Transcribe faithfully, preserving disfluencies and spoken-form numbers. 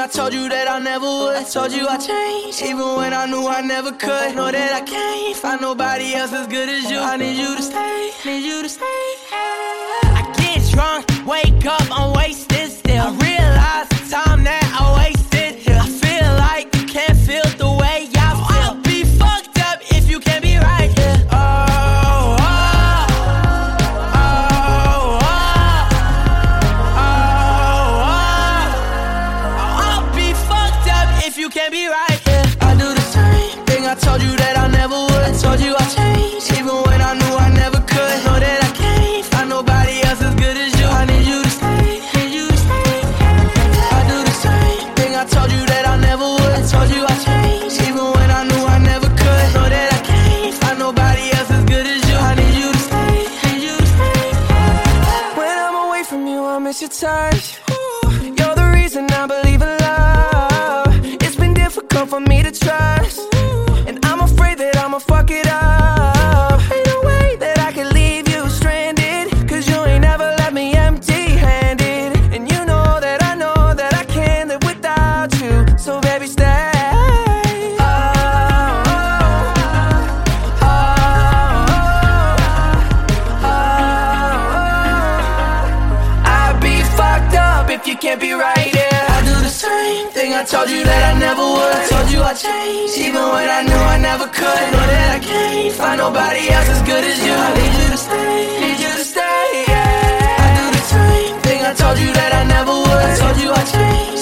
I told you that I never would. I told you I changed, even when I knew I never could. Know that I can't find nobody else as good as you. I need you to stay, need you to stay. I get drunk, wake up, I'm wasted still. I realize the time that I wasted here. I feel like you can't feel the way I feel. I'll be fucked up if you can't be right here. Oh, oh, oh, oh, oh, oh. I'll be fucked up if you can't be right here. I do the same thing I told you that I never would. I told you I changed, even when I knew I never could. Know that I can't find nobody else as good as you. I need you to stay, need you to stay. I do the same thing I told you that I never would. I told you I changed, even when I knew I never could. Know that I can't find nobody else as good as you. I need you to stay, need you to stay. When I'm away from you, I miss your touch. You're the reason I believe in love. It's been difficult for me to trust, and I'm afraid that I'ma fuck it up. Ain't no way that I can leave you stranded, cause you ain't never left me empty-handed. And you know that I know that I can't live without you. So baby, stay. Oh, oh, oh, oh. I'd be fucked up if you can't be right here. I do the same thing I told you that I never would. I told you I changed, even when I knew I never could. Know that I can't find nobody else as good as you. I need you to stay, need you to stay, yeah. I do the same thing I told you that I never would. I told you I changed,